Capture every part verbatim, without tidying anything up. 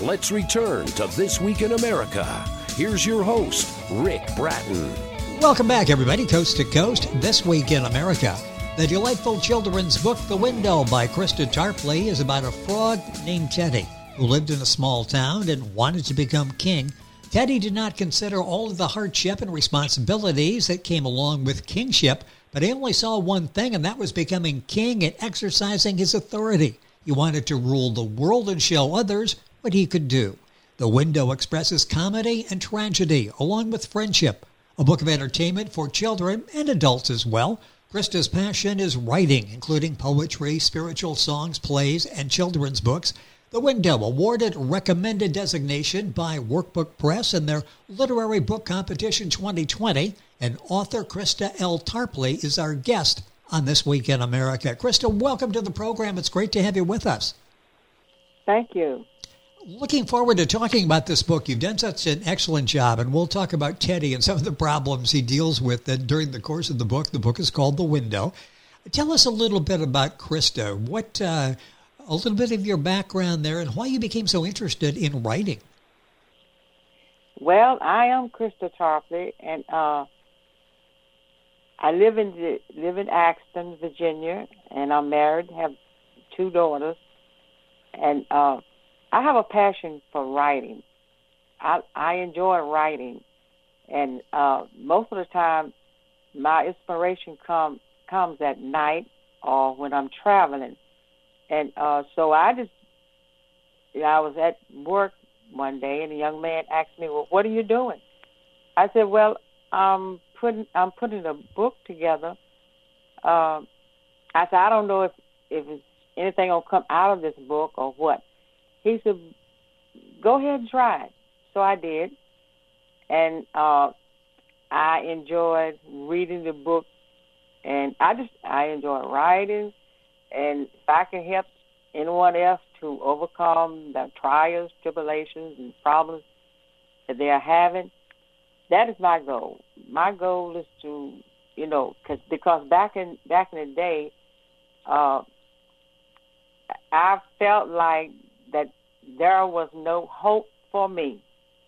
Let's return to This Week in America. Here's your host, Rick Bratton. Welcome back, everybody, coast to coast, This Week in America. The delightful children's book, The Window by Krista Tarpley, is about a frog named Teddy who lived in a small town and wanted to become king. Teddy did not consider all of the hardship and responsibilities that came along with kingship, but he only saw one thing, and that was becoming king and exercising his authority. He wanted to rule the world and show others what he could do. The Window expresses comedy and tragedy, along with friendship. A book of entertainment for children and adults as well. Krista's passion is writing, including poetry, spiritual songs, plays, and children's books. The Window awarded recommended designation by Workbook Press in their Literary Book Competition twenty twenty, and author Krista L. Tarpley is our guest on This Week in America. Krista, welcome to the program. It's great to have you with us. Thank you. Looking forward to talking about this book. You've done such an excellent job, and we'll talk about Teddy and some of the problems he deals with during the course of the book. The book is called The Window. Tell us a little bit about Krista. What, uh, a little bit of your background there and why you became so interested in writing. Well, I am Krista Tarpley, and uh, I live in the, live in Axton, Virginia, and I'm married, have two daughters, and uh, I have a passion for writing. I, I enjoy writing, and uh, most of the time, my inspiration come, comes at night or when I'm traveling. And uh, so I just, you know, I was at work one day, and a young man asked me, "Well, what are you doing?" I said, "Well, I'm putting I'm putting a book together." Uh, I said, "I don't know if if it's anything gonna come out of this book or what." He said, "Go ahead and try it." So I did, and uh, I enjoyed reading the book, and I just I enjoy writing. And if I can help anyone else to overcome the trials, tribulations, and problems that they are having, that is my goal. My goal is to, you know, cause, because back in back in the day, uh, I felt like that there was no hope for me.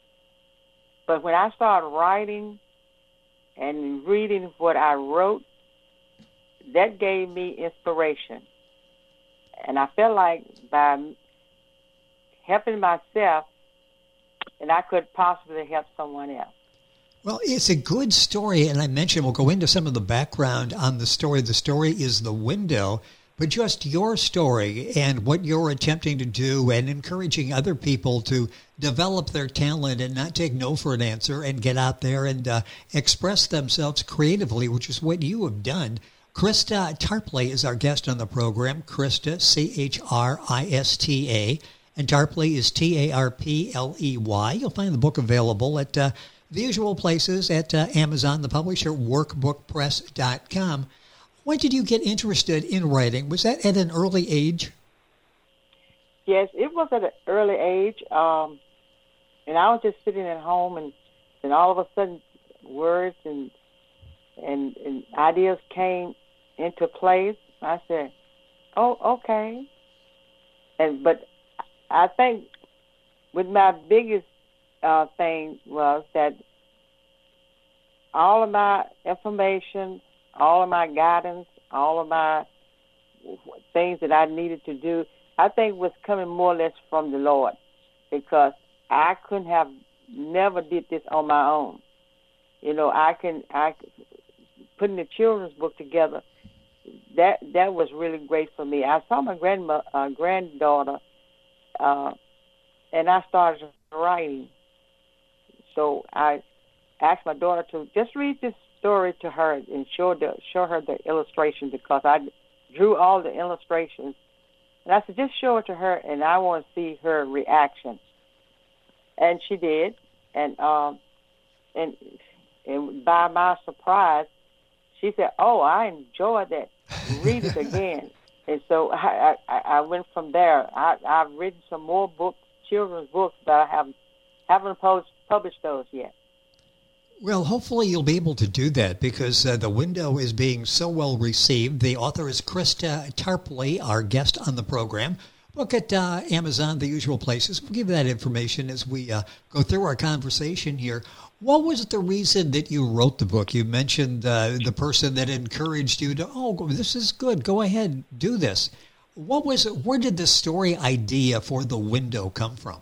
But when I started writing and reading what I wrote, that gave me inspiration. And I felt like by helping myself, and I could possibly help someone else. Well, it's a good story, and I mentioned we'll go into some of the background on the story. The story is The Window, but just your story and what you're attempting to do and encouraging other people to develop their talent and not take no for an answer and get out there and uh, express themselves creatively, which is what you have done. Krista Tarpley is our guest on the program. Krista, C H R I S T A, and Tarpley is T A R P L E Y. You'll find the book available at uh, the usual places, at uh, Amazon, the publisher, workbook press dot com. When did you get interested in writing? Was that at an early age? Yes, it was at an early age. Um, and I was just sitting at home, and, and all of a sudden words and, and, and ideas came into place. I said, oh, okay. And but I think with my biggest uh, thing was that all of my information, all of my guidance, all of my things that I needed to do, I think was coming more or less from the Lord, because I couldn't have never did this on my own. You know, I can, I putting the children's book together, that that was really great for me. I saw my grandma, uh, granddaughter, uh, and I started writing. So I asked my daughter to just read this story to her and show the show her the illustrations, because I drew all the illustrations. And I said, just show it to her, and I want to see her reaction. And she did, and um, and and by my surprise, she said, "Oh, I enjoyed that. Read it again." And so I, I, I went from there. I, I've written some more books, children's books, but I have, haven't published, published those yet. Well, hopefully you'll be able to do that, because uh, The Window is being so well received. The author is Krista Tarpley, our guest on the program. book at uh, Amazon, the usual places. We'll give you that information as we uh, go through our conversation here. What was the reason that you wrote the book? You mentioned uh, the person that encouraged you to, oh, this is good. Go ahead, do this. What was it? Where did the story idea for The Window come from?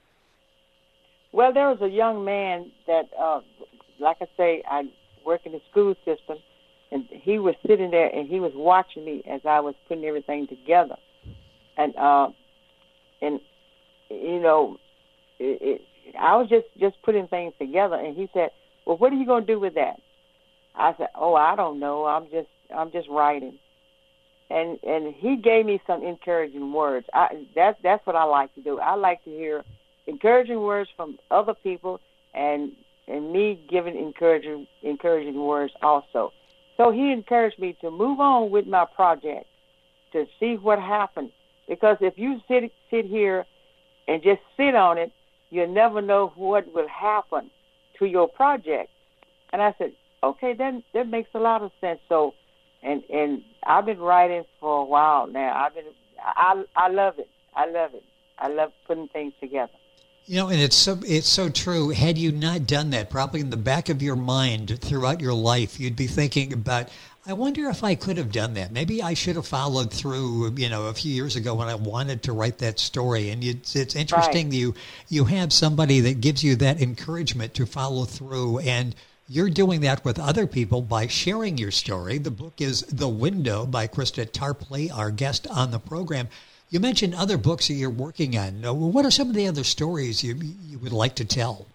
Well, there was a young man that, uh, like I say, I work in the school system, and he was sitting there and he was watching me as I was putting everything together. And, uh, and you know, it, it, I was just, just putting things together, and he said, well, what are you going to do with that? I said, oh, I don't know. I'm just I'm just writing. And and he gave me some encouraging words. I, that's, that's what I like to do. I like to hear encouraging words from other people and and me giving encouraging, encouraging words also. So he encouraged me to move on with my project, to see what happened. Because if you sit sit here and just sit on it, you'll never know what will happen to your project. And I said, okay, that that makes a lot of sense. So, and and I've been writing for a while now. I've been, I I love it. I love it. I love putting things together. You know, and it's so it's so true. Had you not done that, probably in the back of your mind throughout your life, you'd be thinking about, I wonder if I could have done that. Maybe I should have followed through, you know, a few years ago when I wanted to write that story. And it's, it's interesting right. you you have somebody that gives you that encouragement to follow through. And you're doing that with other people by sharing your story. The book is The Window by Krista Tarpley, our guest on the program. You mentioned other books that you're working on. What are some of the other stories you you would like to tell?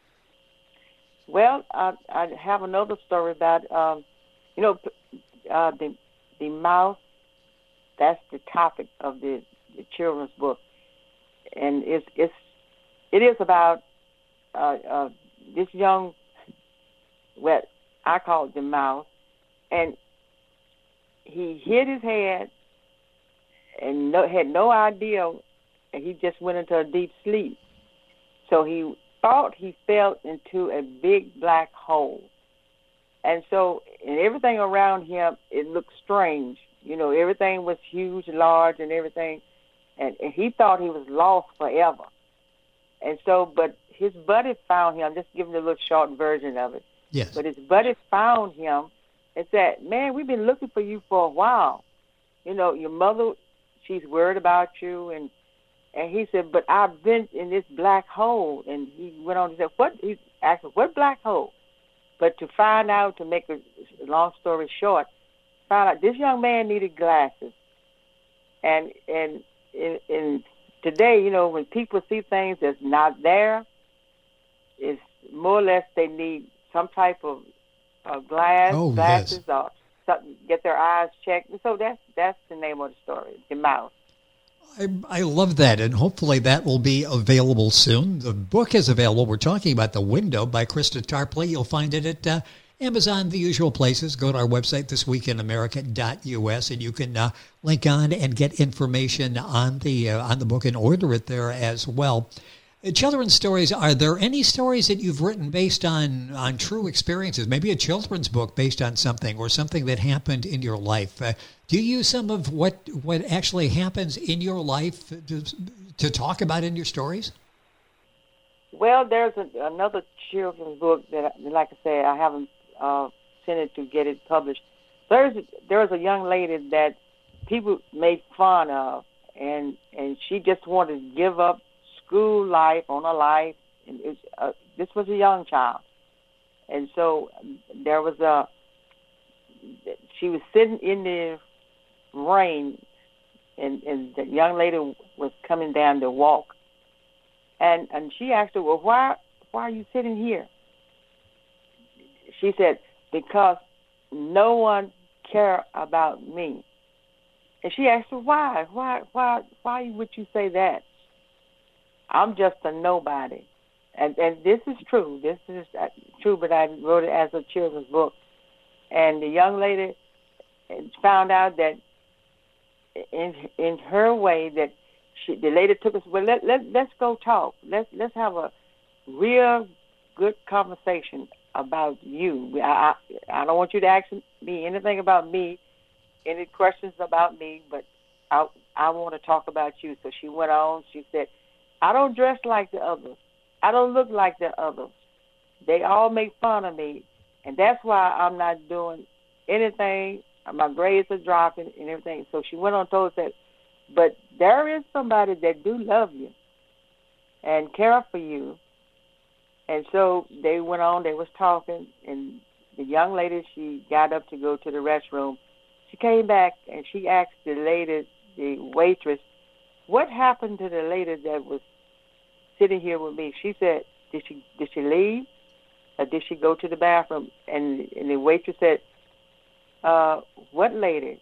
Well, I, I have another story about, um, you know, uh, the the mouse. That's the topic of the, the children's book, and it's it's it is about uh, uh, this young, well, I call it the mouse, and he hit his head and no, had no idea, and he just went into a deep sleep. So he thought he fell into a big black hole. And so, and everything around him, it looked strange. You know, everything was huge, large, and everything. And, and he thought he was lost forever. And so, but his buddy found him. I'm just giving a little short version of it. Yes. But his buddy found him and said, man, we've been looking for you for a while. You know, your mother, she's worried about you. And and he said, but I've been in this black hole. And he went on to say, what? He asked him, what black hole? But to find out, to make a long story short, found out this young man needed glasses. And and in, in today, you know, when people see things that's not there, it's more or less they need some type of uh, glass, oh, glasses, yes. or something, get their eyes checked. And so that's that's the name of the story, The Mouse. I, I love that, and hopefully that will be available soon. The book is available. We're talking about The Window by Krista Tarpley. You'll find it at uh, Amazon, the usual places. Go to our website, this week in america dot u s, and you can uh, link on and get information on the uh, on the book and order it there as well. Uh, children's stories, are there any stories that you've written based on, on true experiences? Maybe a children's book based on something or something that happened in your life? Uh, do you use some of what, what actually happens in your life to, to talk about in your stories? Well, there's a, another children's book that, like I said, I haven't uh, sent it to get it published. There's there's a young lady that people made fun of, and and she just wanted to give up school life on her life. And it, uh, this was a young child, and so there was a. She was sitting in the rain, and, and the young lady was coming down to walk, and and she asked her, well, why why are you sitting here? She said, because no one cares about me. And she asked her, why why why why would you say that? I'm just a nobody. And and this is true. This is true, but I wrote it as a children's book. And the young lady found out that in in her way that she, the lady took us, well, let, let, let's go talk. Let's, let's have a real good conversation about you. I, I, I don't want you to ask me anything about me, any questions about me, but I, I want to talk about you. So she went on. She said, I don't dress like the others. I don't look like the others. They all make fun of me, and that's why I'm not doing anything. My grades are dropping and everything. So she went on and told us that, but there is somebody that do love you and care for you. And so they went on, they was talking, and the young lady, she got up to go to the restroom. She came back, and she asked the lady, the waitress, what happened to the lady that was sitting here with me? She said, did she did she leave? Or did she go to the bathroom? And, and the waitress said, uh, what lady?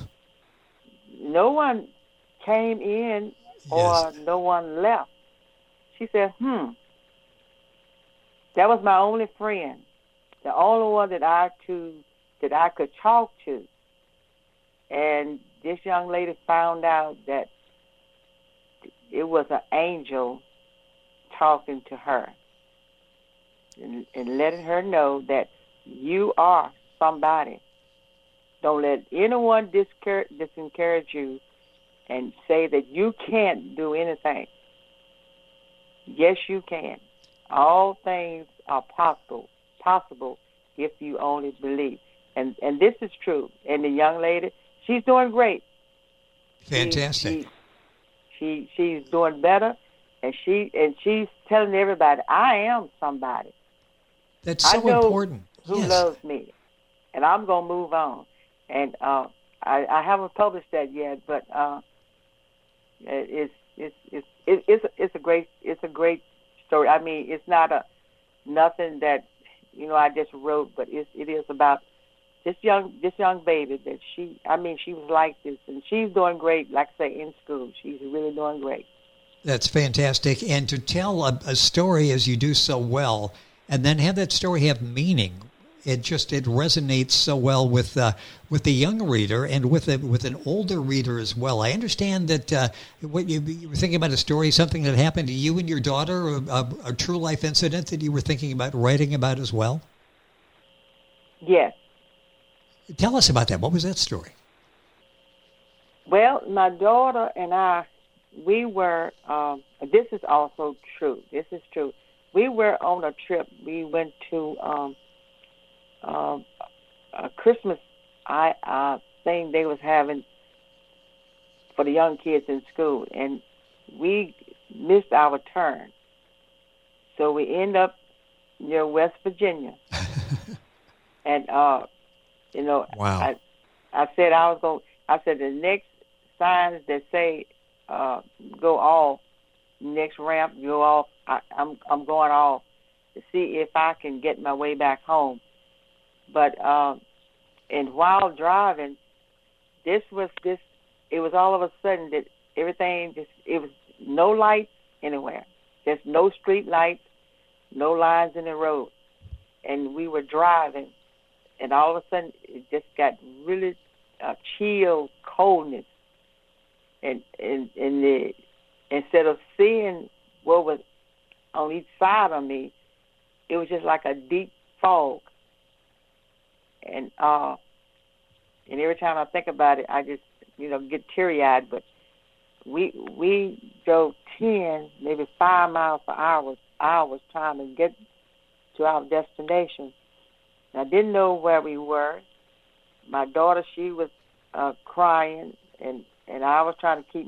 No one came in or Yes. no one left. She said, hmm. That was my only friend, the only one that I to that I could talk to. And this young lady found out that it was an angel talking to her and, and letting her know that you are somebody. Don't let anyone discour- disencourage you and say that you can't do anything. Yes, you can. All things are possible, possible if you only believe. And and this is true. And the young lady, she's doing great. Fantastic. She, she, she she's doing better, and she and she's telling everybody, I am somebody. That's so I know important. who Yes. loves me, and I'm gonna move on. And uh, I, I haven't published that yet, but uh, it's it's it's it's it's it's a great it's a great story. I mean, it's not a nothing that you know I just wrote, but it's it is about this young this young baby that she. I mean, she was like this, and she's doing great. Like I say, in school, she's really doing great. That's fantastic. And to tell a, a story as you do so well, and then have that story have meaning, it just it resonates so well with uh, with the young reader and with a, with an older reader as well. I understand that uh, what you, you were thinking about a story, something that happened to you and your daughter, a, a, a true life incident that you were thinking about writing about as well. Yes. Tell us about that. What was that story? Well, my daughter and I, we were. Um, this is also true. This is true. We were on a trip. We went to. Um, Uh, a Christmas I uh, thing they was having for the young kids in school, and we missed our turn. So we end up near West Virginia, and uh, you know, Wow. I I said I was going. I said the next signs that say uh, go off, next ramp go off. I, I'm I'm going off to see if I can get my way back home. But um, and while driving, this was this. It was all of a sudden that everything just. It was no lights anywhere. There's no street lights, no lines in the road, and we were driving, and all of a sudden it just got really uh, chill coldness, and and and the instead of seeing what was on each side of me, it was just like a deep fog. And uh, and every time I think about it, I just you know get teary eyed. But we we drove ten, maybe five miles per hour, hours trying to get to our destination. And I didn't know where we were. My daughter, she was uh, crying, and and I was trying to keep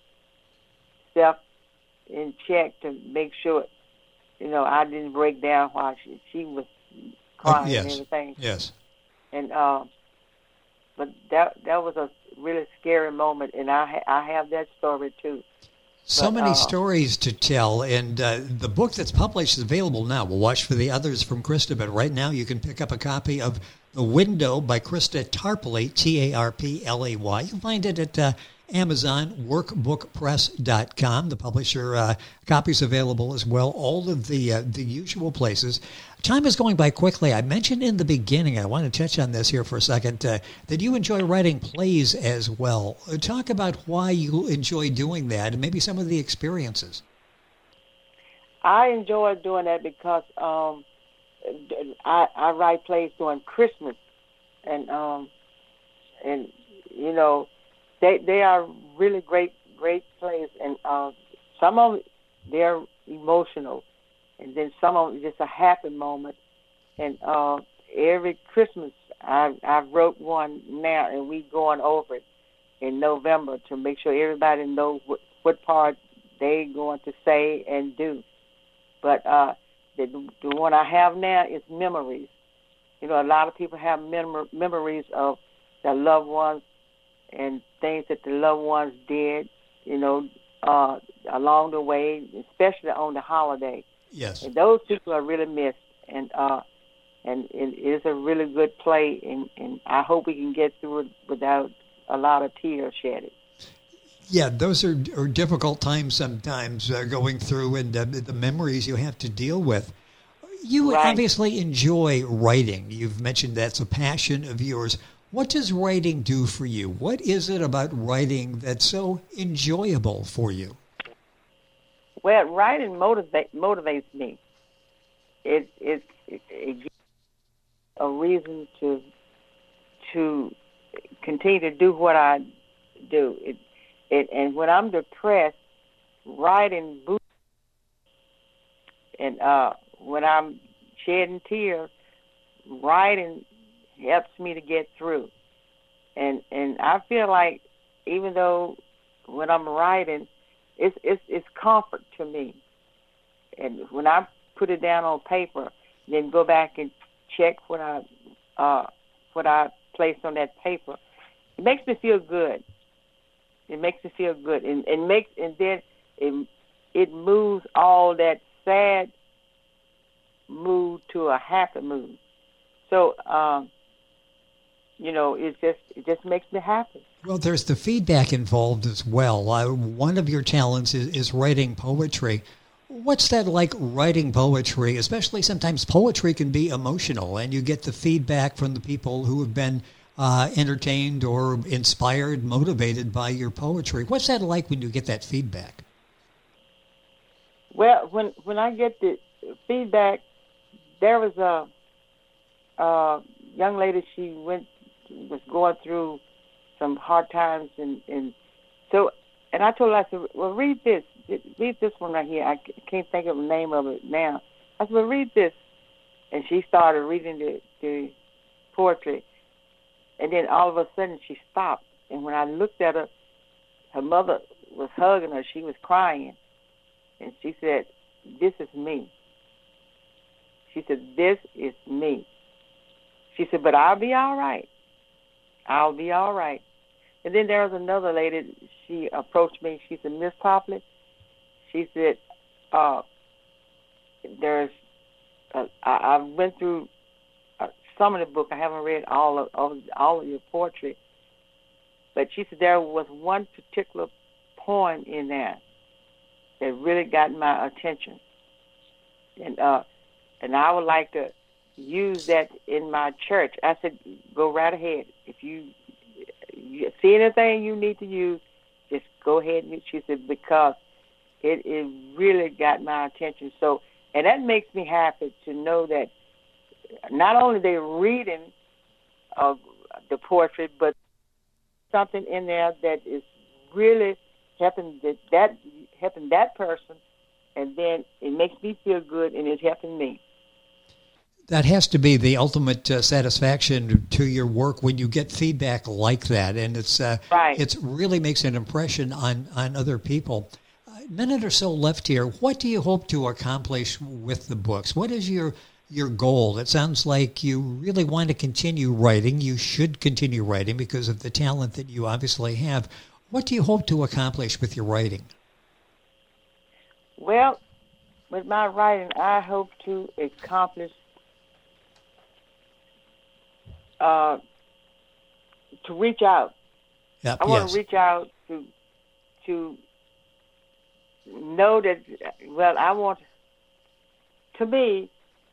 myself in check to make sure you know I didn't break down while she she was crying Oh, yes. and everything. Yes. And uh, but that that was a really scary moment, and I ha- I have that story too. So But, many uh, stories to tell, and uh, the book that's published is available now. We'll watch for the others from Krista, but right now you can pick up a copy of The Window by Krista Tarpley, T A R P L A Y. You can find it at uh, Amazon, workbook press dot com. The publisher uh, copies available as well, all of the uh, the usual places. Time is going by quickly. I mentioned in the beginning, I want to touch on this here for a second, uh, that you enjoy writing plays as well. Uh, talk about why you enjoy doing that and maybe some of the experiences. I enjoy doing that because um, I, I write plays during Christmas, and um, and you know they they are really great great plays, and uh, some of them, they're emotional, and then some of them just a happy moment. And uh, every Christmas, I I wrote one now, and we going over it in November to make sure everybody knows what, what part they going to say and do. But uh, the, the one I have now is memories. You know, a lot of people have mem- memories of their loved ones and things that the loved ones did, you know, uh, along the way, especially on the holiday. Yes. And those people are really missed. And uh, and it is a really good play, and, and I hope we can get through it without a lot of tears shedded. Yeah, those are, are difficult times sometimes uh, going through, and uh, the memories you have to deal with. You Right. obviously enjoy writing. You've mentioned that's a passion of yours. What does writing do for you? What is it about writing that's so enjoyable for you? Well, writing motivate, motivates me. It, it, it, it gives a reason to to continue to do what I do. It, it, and when I'm depressed, writing boosts. And uh, when I'm shedding tears, writing helps me to get through. And and I feel like even though when I'm writing, it's it's it's comfort to me. And when I put it down on paper, then go back and check what I uh, what I placed on that paper, it makes me feel good. It makes me feel good, and and makes and then it it moves all that sad mood to a happy mood. So, um, you know, it just it just makes me happy. Well, there's the feedback involved as well. Uh, one of your talents is, is writing poetry. What's that like, writing poetry? Especially sometimes poetry can be emotional, and you get the feedback from the people who have been uh, entertained or inspired, motivated by your poetry. What's that like when you get that feedback? Well, when when I get the feedback, there was a, a young lady. She went was going through some hard times, and, and so and I told her, I said, well, read this, read this one right here. I can't think of the name of it now. I said, well, read this, and she started reading the, the poetry, and then all of a sudden she stopped. And when I looked at her, her mother was hugging her. She was crying, and she said, "This is me." She said, "This is me." She said, "But I'll be all right. I'll be all right." And then there was another lady. She approached me. She said, "Miss Popley," she said, uh, "There's." Uh, I, I went through uh, some of the book. I haven't read all of, of all of your poetry, but she said there was one particular poem in there that really got my attention, and uh, and I would like to use that in my church. I said, "Go right ahead. If you, you see anything you need to use, just go ahead." And she said, because it, it really got my attention. So, and that makes me happy to know that not only they're reading uh, the poetry, but something in there that is really helping that, that helping that person, and then it makes me feel good, and it's helping me. That has to be the ultimate uh, satisfaction to your work when you get feedback like that, and it's uh, right. It really makes an impression on, on other people. A minute or so left here. What do you hope to accomplish with the books? What is your your goal? It sounds like you really want to continue writing. You should continue writing because of the talent that you obviously have. What do you hope to accomplish with your writing? Well, with my writing, I hope to accomplish Uh, to reach out. Yep, I want yes. to reach out to to know that, well, I want, to me,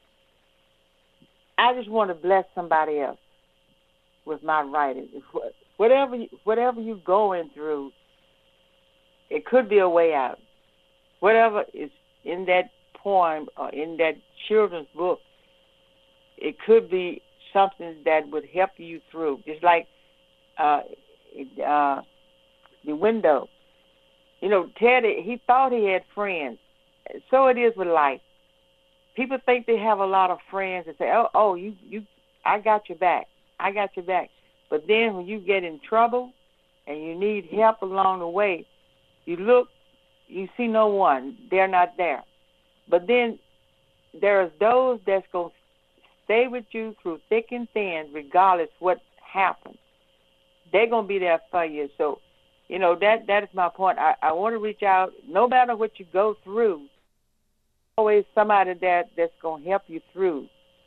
I just want to bless somebody else with my writing. Whatever, whatever you're going through, it could be a way out. Whatever is in that poem or in that children's book, it could be something that would help you through. Just like uh, uh, the window. You know, Teddy, he thought he had friends. So it is with life. People think they have a lot of friends and say, oh, oh, you, you, I got your back. I got your back. But then when you get in trouble and you need help along the way, you look, you see no one. They're not there. But then there's those that's going to stay with you through thick and thin, regardless what happens. They're going to be there for you. So, you know, that that is my point. I, I want to reach out. No matter what you go through, always somebody that, that's going to help you through.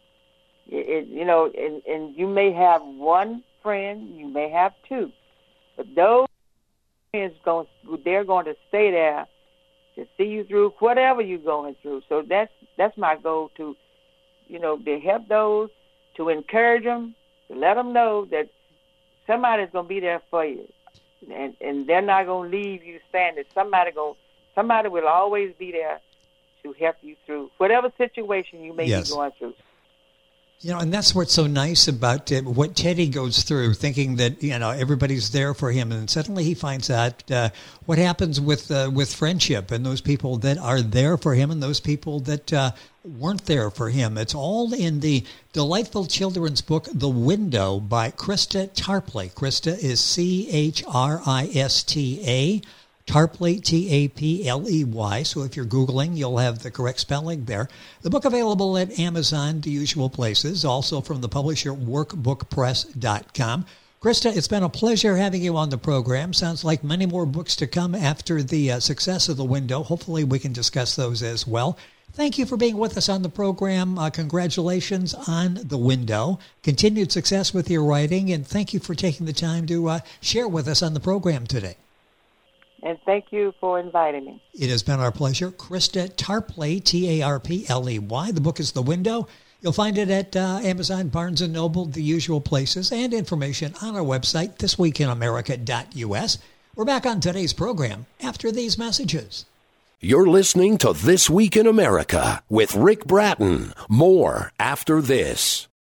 It, it, you know, and, and you may have one friend, you may have two, but those friends, going, they're going to stay there to see you through whatever you're going through. So that's that's my goal, to, you know, to help those, to encourage them, to let them know that somebody's going to be there for you. And and they're not going to leave you standing. Somebody go, somebody will always be there to help you through whatever situation you may yes. be going through. You know, and that's what's so nice about uh, what Teddy goes through, thinking that, you know, everybody's there for him. And suddenly he finds out uh, what happens with uh, with friendship and those people that are there for him and those people that uh, weren't there for him. It's all in the delightful children's book, The Window, by Krista Tarpley. Krista is C H R I S T A. Tarpley, T A P L E Y. So if you're Googling, you'll have the correct spelling there. The book available at Amazon, the usual places, also from the publisher workbook press dot com. Krista, it's been a pleasure having you on the program. Sounds like many more books to come after the uh, success of The Window. Hopefully we can discuss those as well. Thank you for being with us on the program. Uh, congratulations on The Window. Continued success with your writing, and thank you for taking the time to uh, share with us on the program today. And thank you for inviting me. It has been our pleasure. Krista Tarpley, T A R P L E Y. The book is The Window. You'll find it at uh, Amazon, Barnes and Noble, the usual places, and information on our website, this week in america dot U S. We're back on today's program after these messages. You're listening to This Week in America with Rick Bratton. More after this.